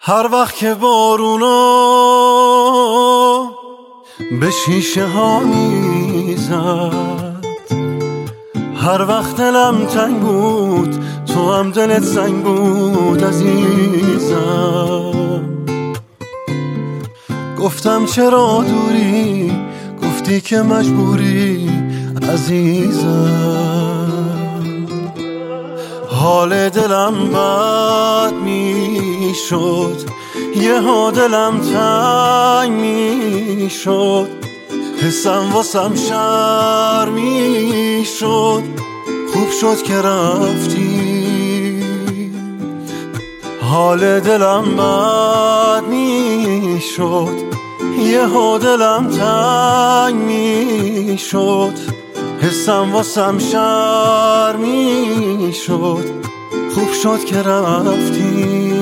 هر وقت که بارونا به شیشه ها میزد، هر وقت دلم تنگ بود تو هم دلت سنگ بود عزیزم. گفتم چرا دوری، گفتی که مجبوری عزیزم. حال دلم بد میشد، یهو دلم تنگ میشد، حسم واسم شر میشد. خوب شد که رفتی، حال دلم بد میشد، یهو دلم تنگ میشد، حسم واسم شر میشد. خوب شد که رفتی.